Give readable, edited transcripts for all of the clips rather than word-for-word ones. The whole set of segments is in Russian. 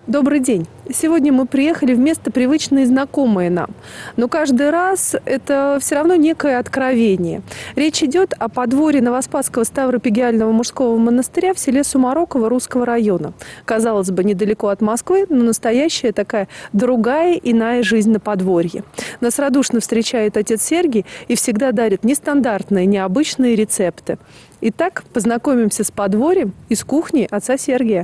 Добрый день. Сегодня мы приехали в место привычное и знакомое нам. Но каждый раз это все равно некое откровение. Речь идет о подворье Новоспасского Ставропигиального мужского монастыря в селе Сумароково Русского района. Казалось бы, недалеко от Москвы, но настоящая такая другая, иная жизнь на подворье. Нас радушно встречает отец Сергий и всегда дарит нестандартные, необычные рецепты. Итак, познакомимся с подворьем из кухни отца Сергия.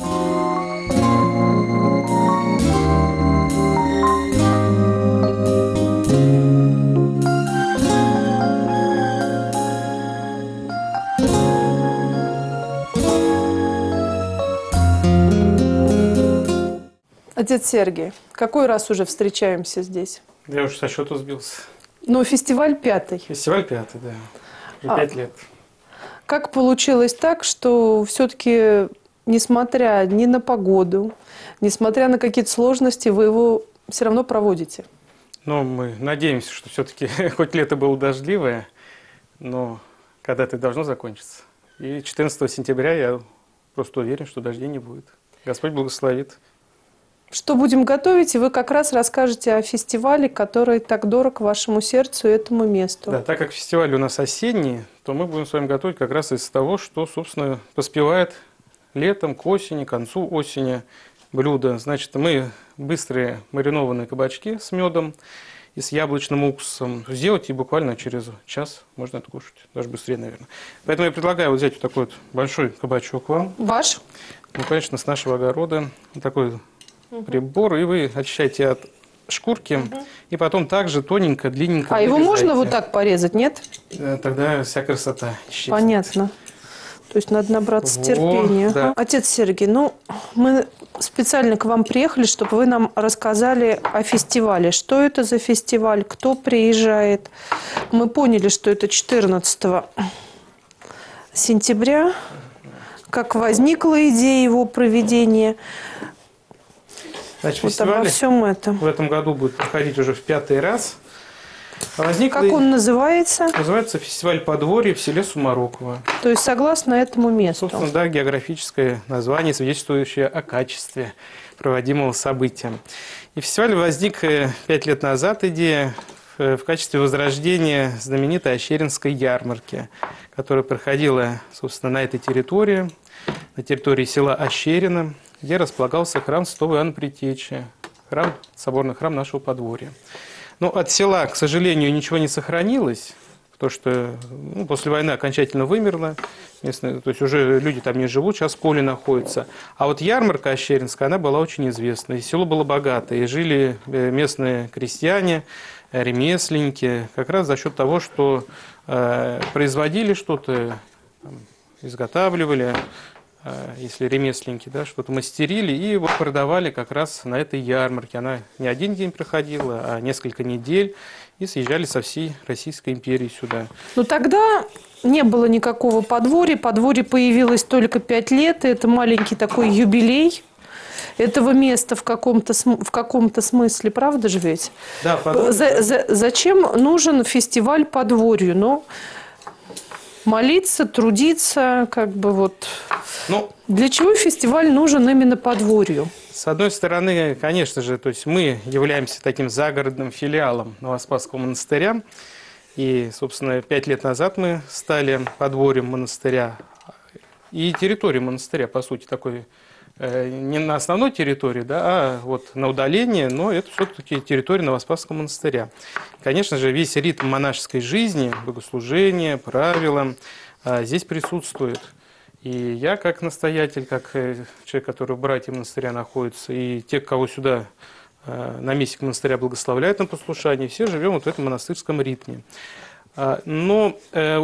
Отец Сергий, какой раз уже встречаемся здесь? Я уже со счету сбился. Ну, фестиваль пятый. Фестиваль пятый, да. Уже 5 лет. Как получилось так, что все-таки, несмотря ни на погоду, несмотря на какие-то сложности, вы его все равно проводите? Но мы надеемся, что все-таки хоть лето было дождливое, но когда-то это должно закончиться. И 14 сентября я просто уверен, что дождей не будет. Господь благословит. Что будем готовить, и вы как раз расскажете о фестивале, который так дорог вашему сердцу и этому месту. Да, так как фестиваль у нас осенний, то мы будем с вами готовить как раз из того, что, собственно, поспевает летом, к осени, к концу осени блюда. Значит, мы быстрые маринованные кабачки с медом и с яблочным уксусом сделать, и буквально через час можно это кушать. Даже быстрее, наверное. Поэтому я предлагаю вот взять вот такой вот большой кабачок вам. Ваш? Ну, конечно, с нашего огорода. Вот такой прибор, и вы очищаете от шкурки, и потом также тоненько, длинненько. А его можно вот так порезать, нет? Тогда вся красота исчезнет. Понятно. То есть надо набраться терпения. Да. Отец Сергий, ну, мы специально к вам приехали, чтобы вы нам рассказали о фестивале. Что это за фестиваль, кто приезжает. Мы поняли, что это 14 сентября. Как возникла идея его проведения. Значит, Вот обо всем этом. в этом году будет проходить уже в 5-й раз. Как он называется? Называется фестиваль подворья в селе Сумароково. То есть согласно этому месту. Собственно, да, географическое название, свидетельствующее о качестве проводимого события. И фестиваль возник 5 лет назад, идея, в качестве возрождения знаменитой Ощеринской ярмарки, которая проходила, собственно, на этой территории, на территории села Ощерина, где располагался храм Святого Иоанна Предтечи, соборный храм нашего подворья. Но от села, к сожалению, ничего не сохранилось, потому что после войны окончательно вымерло, местные, то есть уже люди там не живут, сейчас в поле находятся. А вот ярмарка Ощеринская, она была очень известна, и село было богатое, и жили местные крестьяне, ремесленники, как раз за счет того, что производили что-то, изготавливали, если ремесленники, да, что-то мастерили, и его продавали как раз на этой ярмарке. Она не один день проходила, а несколько недель, и съезжали со всей Российской империи сюда. Но тогда не было никакого подворья. Подворье появилось только 5 лет, и это маленький такой юбилей этого места в каком-то смысле, правда же ведь? Да, Зачем нужен фестиваль подворью? Ну, молиться, трудиться, как бы вот. Ну, для чего фестиваль нужен именно подворью? С одной стороны, конечно же, то есть мы являемся таким загородным филиалом Новоспасского монастыря. И, собственно, 5 лет назад мы стали подворьем монастыря. И территория монастыря, по сути, такой не на основной территории, да, а вот на удалении, но это все-таки территория Новоспасского монастыря. Конечно же, весь ритм монашеской жизни, богослужения, правила здесь присутствует. И я, как настоятель, как человек, который в братьях монастыря находится, и те, кого сюда наместник монастыря благословляет на послушание, все живем вот в этом монастырском ритме. Но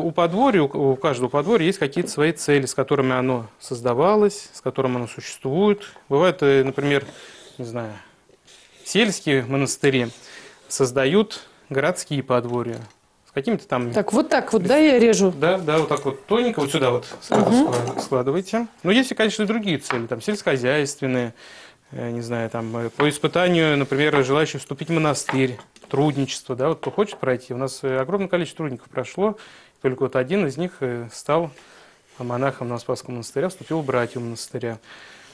у каждого подворья есть какие-то свои цели, с которыми оно создавалось, с которыми оно существует. Бывает, например, не знаю, сельские монастыри создают городские подворья. С какими-то там... Так, вот так вот, да, я режу? Да, вот так вот тоненько, вот сюда вот сразу складывайте. Но есть, конечно, и другие цели, там сельскохозяйственные, не знаю, там по испытанию, например, желающих вступить в монастырь, трудничество, да, вот кто хочет пройти. У нас огромное количество трудников прошло, только вот один из них стал монахом Новоспасского монастыря, вступил в братью монастыря.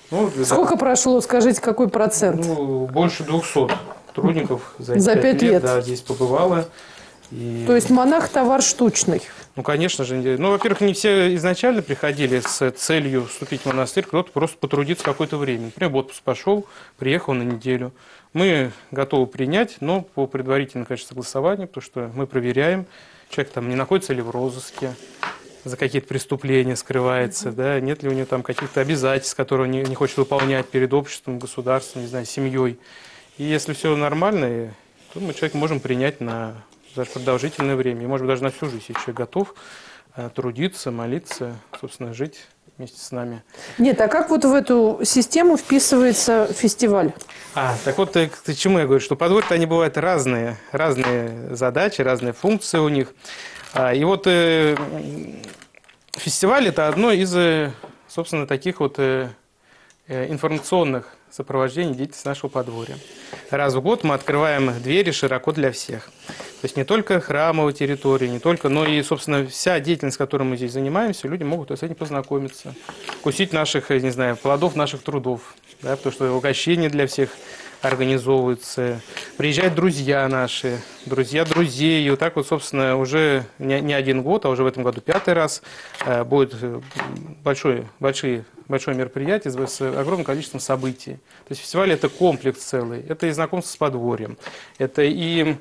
Ну, Сколько прошло, скажите, какой процент? Ну, больше 200 сотрудников За 5 лет. Да, здесь побывало. И... То есть монах товар штучный. Ну, конечно же. Ну, во-первых, не все изначально приходили с целью вступить в монастырь, кто-то просто потрудиться какое-то время. Например, в отпуск пошел, приехал на неделю. Мы готовы принять, но по предварительному, конечно, согласованию, потому что мы проверяем, человек там не находится ли в розыске, за какие-то преступления скрывается, да, нет ли у него там каких-то обязательств, которые он не хочет выполнять перед обществом, государством, не знаю, семьей. И если все нормально, то мы человека можем принять на даже продолжительное время, и, может быть, даже на всю жизнь, если человек готов трудиться, молиться, собственно, жить вместе с нами. Нет, а как вот в эту систему вписывается фестиваль? Так вот, к чему я говорю, что подворья, они бывают разные задачи, разные функции у них. И вот фестиваль – это одно из, собственно, таких вот информационных сопровождений деятельности нашего подворья. Раз в год мы открываем двери широко для всех. То есть не только храмовая территория, не только, но и, собственно, вся деятельность, которой мы здесь занимаемся, люди могут с этим познакомиться, вкусить наших, не знаю, плодов наших трудов, да, потому что угощения для всех организовываются, приезжают друзья наши, друзья друзей, и вот так вот, собственно, уже не один год, а уже в этом году 5-й раз будет большое мероприятие с огромным количеством событий. То есть фестиваль – это комплекс целый, это и знакомство с подворьем, это и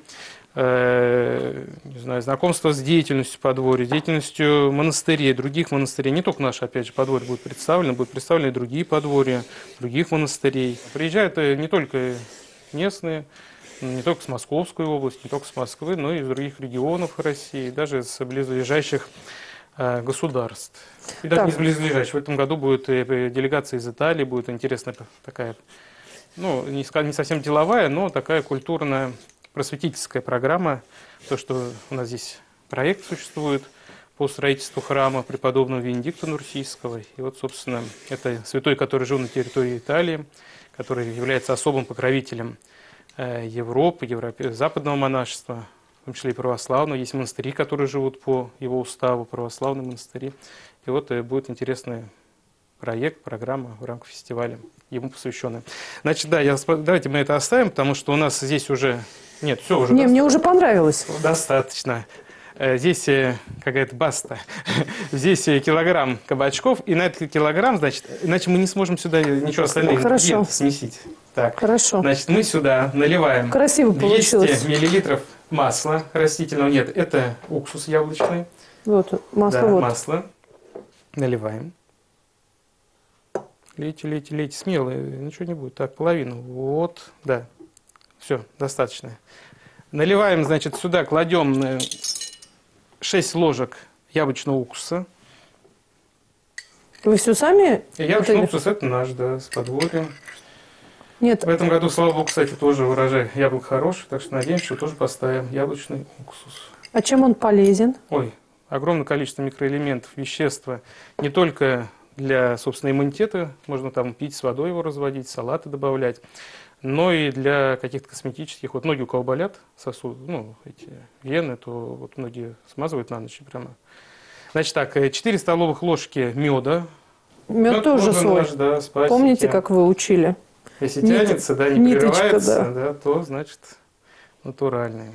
не знаю, знакомство с деятельностью подворья, деятельностью монастырей, других монастырей. Не только наше, опять же, подворье будут представлены и другие подворья, других монастырей. Приезжают не только местные, не только с Московской области, не только с Москвы, но и из других регионов России, даже с близлежащих государств. И даже не из близлежащих. В этом году будет делегация из Италии, будет интересная такая, ну, не совсем деловая, но такая культурная, просветительская программа, то, что у нас здесь проект существует по строительству храма преподобного Венедикта Нурсийского. И вот, собственно, это святой, который жил на территории Италии, который является особым покровителем Европы, западного монашества, в том числе и православного. Есть монастыри, которые живут по его уставу, православные монастыри. И вот будет интересный проект, программа в рамках фестиваля, ему посвященная. Значит, да, давайте мы это оставим, потому что у нас здесь уже... Нет, все уже. Не, мне уже понравилось. Достаточно. Здесь какая-то баста. Здесь килограмм кабачков, и на этот килограмм, значит, иначе мы не сможем сюда ничего остального смесить. Так. Хорошо. Значит, мы сюда наливаем красиво 200 получилось. миллилитров масла растительного. Нет, это уксус яблочный. Вот, масло. Да, вот. масло. Наливаем. Лейте, смело, ничего не будет. Так, половину. Вот, да. Все, достаточно. Наливаем, значит, сюда кладем 6 ложек яблочного уксуса. Вы все сами? Яблочный уксус – это наш, да, с подворья. Нет. В этом году, слава богу, кстати, тоже урожай яблок хороший, так что надеемся, что тоже поставим яблочный уксус. А чем он полезен? Ой, огромное количество микроэлементов, вещества, не только для, собственно, иммунитета, можно там пить с водой его разводить, салаты добавлять, но и для каких-то косметических. Вот многие, у кого болят сосуды, ну, эти вены, то вот многие смазывают на ночь прямо. Значит так, 4 столовых ложки меда. Мед тоже свой. Наш, да, помните, как вы учили? Если тянется, да, не ниточка, прерывается, да, то значит натуральный.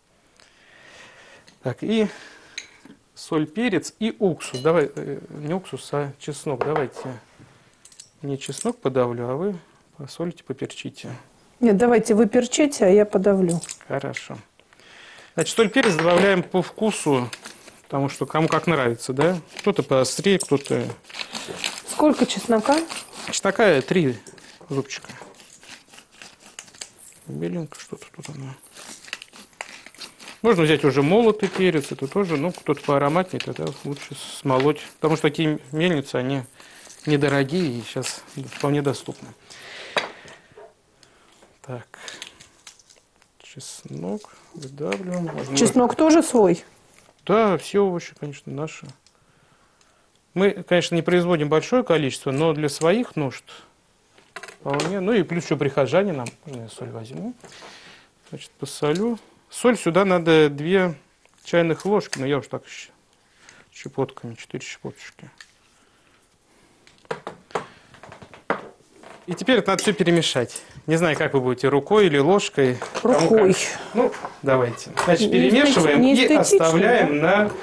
Так, и соль, перец и уксус. Давай, не уксус, а чеснок. Давайте не чеснок подавлю, а вы посолите, поперчите. Нет, давайте вы перчите, а я подавлю. Хорошо. Значит, соль, перец добавляем по вкусу, потому что кому как нравится, да? Кто-то поострее, кто-то... Сколько чеснока? Чеснока 3 зубчика. Беленько что-то тут оно. Можно взять уже молотый перец, это тоже, ну, кто-то поароматнее, тогда лучше смолоть. Потому что такие мельницы, они недорогие и сейчас вполне доступны. Так, чеснок выдавливаем. Чеснок тоже свой? Да, все овощи, конечно, наши. Мы, конечно, не производим большое количество, но для своих нужд вполне. Ну и плюс еще прихожане нам. Можно я соль возьму. Значит, посолю. Соль сюда надо 2 чайных ложки, но я уж так щепотками, 4 щепоточки. И теперь это надо все перемешать. Не знаю, как вы будете, рукой или ложкой. Рукой. Ну, давайте. Значит, перемешиваем и оставляем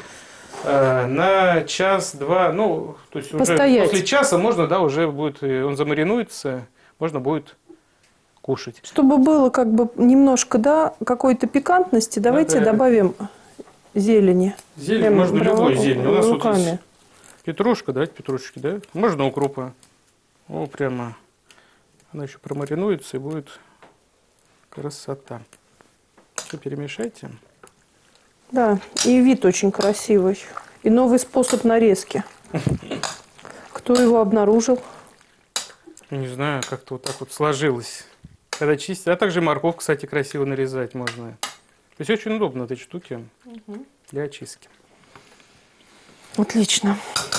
на час-два. Ну, то есть уже после часа можно, да, уже будет, он замаринуется, можно будет кушать. Чтобы было как бы немножко, да, какой-то пикантности, давайте добавим зелени. Зелень, можно любой зелень. У нас вот здесь петрушка, давайте петрушечки, да? Можно укропа. О, прямо. Она еще промаринуется и будет красота. Все перемешайте. Да, и вид очень красивый. И новый способ нарезки. Кто его обнаружил? Не знаю, как-то вот так вот сложилось. Когда чистить. А также морковку, кстати, красиво нарезать можно. То есть очень удобно эти штуки для очистки. Отлично.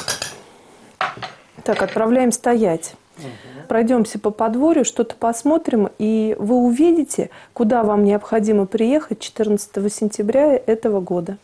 Так, отправляем стоять. Пройдемся по подворью, что-то посмотрим, и вы увидите, куда вам необходимо приехать 14 сентября этого года.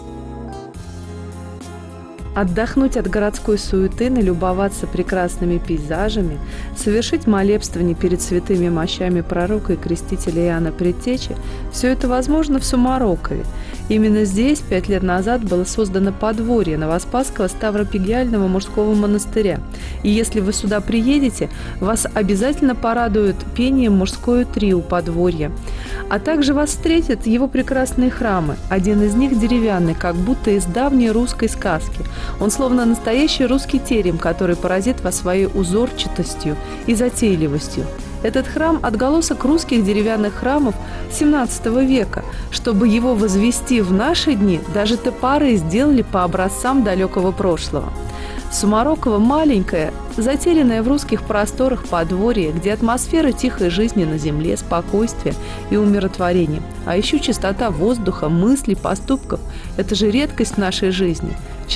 Отдохнуть от городской суеты, налюбоваться прекрасными пейзажами, совершить молебствование перед святыми мощами пророка и крестителя Иоанна Предтечи – все это возможно в Сумарокове. Именно здесь 5 лет назад было создано подворье Новоспасского Ставропигиального мужского монастыря. И если вы сюда приедете, вас обязательно порадует пением мужское трио подворья. А также вас встретят его прекрасные храмы. Один из них деревянный, как будто из давней русской сказки. Он словно настоящий русский терем, который поразит вас своей узорчатостью и затейливостью. Этот храм – отголосок русских деревянных храмов XVII века. Чтобы его возвести в наши дни, даже топоры сделали по образцам далекого прошлого. Сумароково маленькое, затерянное в русских просторах подворье, где атмосфера тихой жизни на земле, спокойствие и умиротворение. А еще чистота воздуха, мыслей, поступков – это же редкость в нашей жизни.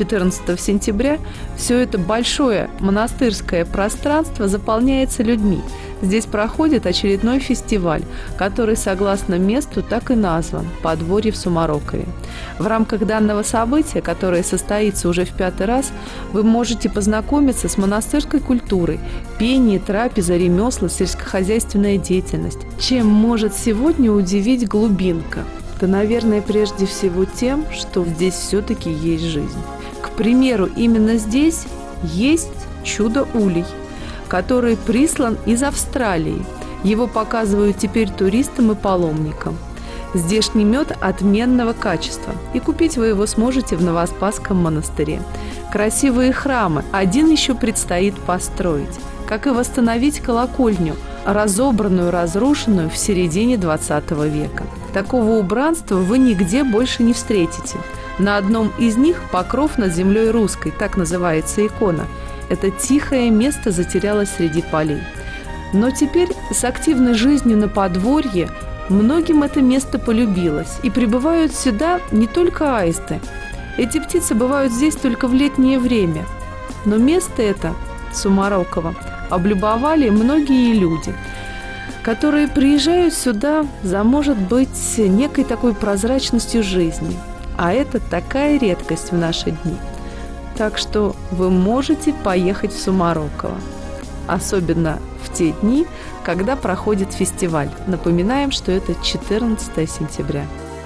14 сентября все это большое монастырское пространство заполняется людьми. Здесь проходит очередной фестиваль, который, согласно месту, так и назван – «Подворье в Сумарокове». В рамках данного события, которое состоится уже в 5-й раз, вы можете познакомиться с монастырской культурой, пение, трапеза, ремесла, сельскохозяйственная деятельность. Чем может сегодня удивить глубинка? Да, наверное, прежде всего тем, что здесь все-таки есть жизнь. К примеру, именно здесь есть чудо-улей, который прислан из Австралии. Его показывают теперь туристам и паломникам. Здешний мед отменного качества, и купить вы его сможете в Новоспасском монастыре. Красивые храмы, один еще предстоит построить, как и восстановить колокольню, разобранную, разрушенную в середине 20 века. Такого убранства вы нигде больше не встретите. На одном из них покров над землей русской, так называется икона. Это тихое место затерялось среди полей. Но теперь с активной жизнью на подворье многим это место полюбилось, и прибывают сюда не только аисты. Эти птицы бывают здесь только в летнее время. Но место это, Сумароково, облюбовали многие люди, которые приезжают сюда за, может быть, некой такой прозрачностью жизни. А это такая редкость в наши дни. Так что вы можете поехать в Сумароково. Особенно в те дни, когда проходит фестиваль. Напоминаем, что это 14 сентября.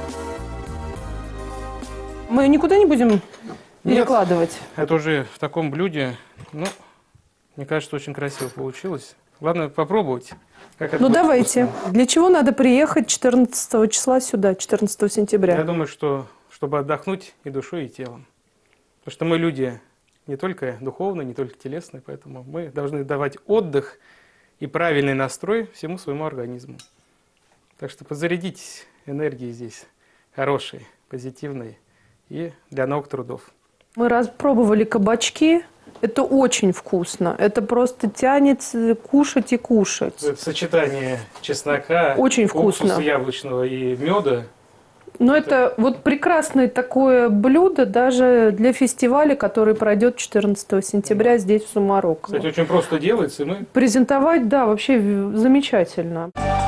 Мы никуда не будем перекладывать? Нет, это уже в таком блюде. Ну, мне кажется, очень красиво получилось. Главное попробовать. Как это давайте. Вкусно. Для чего надо приехать 14 числа сюда, 14 сентября? Я думаю, что чтобы отдохнуть и душой, и телом. Потому что мы люди не только духовные, не только телесные, поэтому мы должны давать отдых и правильный настрой всему своему организму. Так что подзарядитесь энергией здесь хорошей, позитивной и для новых трудов. Мы пробовали кабачки. Это очень вкусно. Это просто тянет кушать и кушать. Это сочетание чеснока, очень вкусно, уксуса яблочного и меда. Но это вот прекрасное такое блюдо даже для фестиваля, который пройдет 14 сентября здесь, в Сумароково. Кстати, очень просто делается. Презентовать, да, вообще замечательно.